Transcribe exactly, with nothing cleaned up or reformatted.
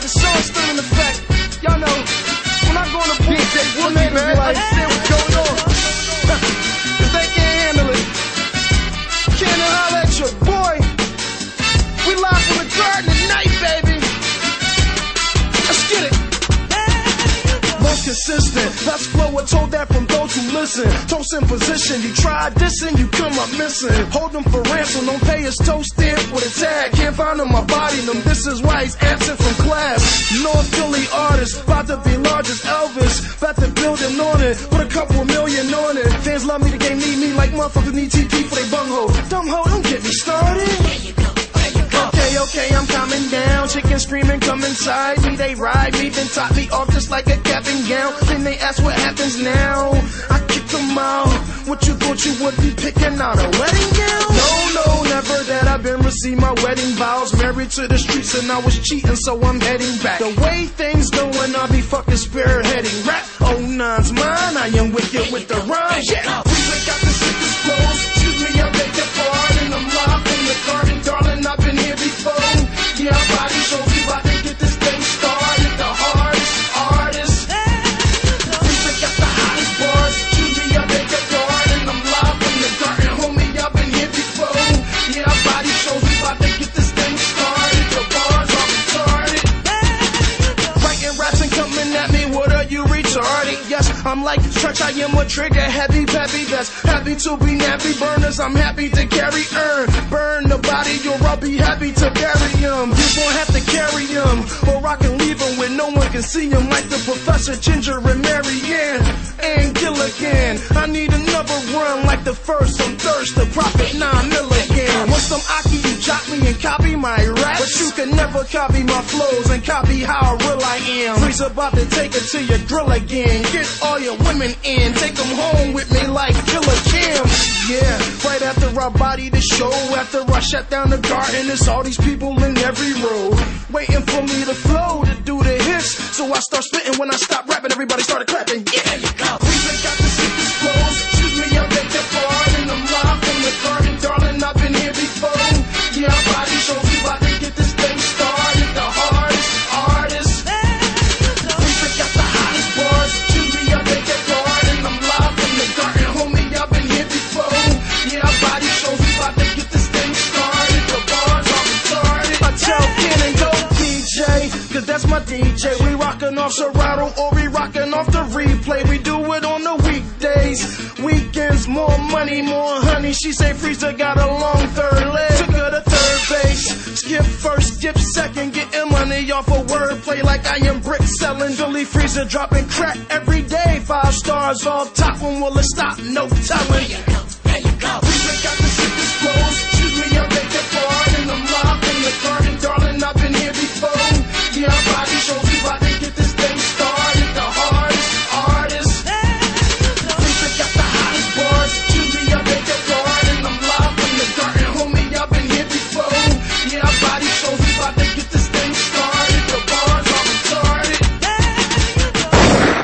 but the song's still in effect. Y'all know, when I go on the book, D J Wookie, man, like, I understand what's going on. Cause they can't handle it. Can't holler at your boy. We live from the garden tonight, baby. Let's get it. Most consistent, that's flow. I told that from those who listen. Toast in position, you try dissing, you come up missing. Hold them for ransom, don't pay his toast stamp with a tag. Can't find him, my body them. This is why he's absent from class. North Philly artist, about to be large as Elvis. About to build him on it, put a couple million on it. Fans love me, the game need me like motherfuckers need T P for they bunghole. Dumb hoe, don't get me started. Okay, okay, I'm coming down. Chickens screaming, come inside me. They ride me, then top me off just like a cap and gown. Then they ask what happens now. I kick them out. What you thought you would be picking out a wedding gown? No, no, never that. I've been received my wedding vows. Married to the streets and I was cheating, so I'm heading back. The way things going, I'll be fucking spearheading rap. Oh, nine's mine. I am wicked with the rhymes. Yeah, we got the sickest flows. Excuse me, I beg your pardon. I'm live in the garden, darling. I've been here before. Yeah, body shows we about to get this thing started. The hardest artist. We got the hottest bars. Excuse me, I beg your pardon. I'm live in the garden, homie. I've been here before. Yeah, body shows we about to get this thing started. The bars are retarded. Writing raps and coming at me. What are you retarded? Yes, I'm like Stretch. I am a trigger heavy, peppy. That's happy to be nappy burners. I'm happy to carry earn. Burn the body, or I'll be happy to bury him. You won't have to carry him, or I can leave him when no one can see him. Like the Professor Ginger and Mary Ann and Gilligan. I need another run like the first. I'm thirst to profit nine million. Want some Aki, you jock me and copy my rap, but you can never copy my flows and copy how real I am. Freeze about to take it to your grill again. Get all your women in, take them home with me like Killer Kim. Yeah, right after I body the show, after I shut down the garden, it's all these people in every row waiting for me to flow, to do the hits. So I start spitting, when I stop rapping, everybody started clapping. Yeah, there you go. We got the sickest flows. Excuse me, I beg your pardon. I'm live in the garden, darling. I've been here before. Yeah, body shows we about to get this thing started. The hardest artist. We got the hottest bars. Excuse me, I beg your pardon. I'm live in the garden, homie. I've been here before. Yeah, body shows we about to get this thing started. The bars are retarded. I tell Ken and go D J, cause that's my D J. We rockin' off Serato or we rockin' off the replay. We do it on the weekdays. Weekends, more money, more honey. She say Freezer got a long third leg. Took her to third base. Skip first, skip second. Getting money off of wordplay like I am brick selling. Billy Freezer dropping crack every day. Five stars off top. When will it stop? No telling. There you go, there you go. Freezer got the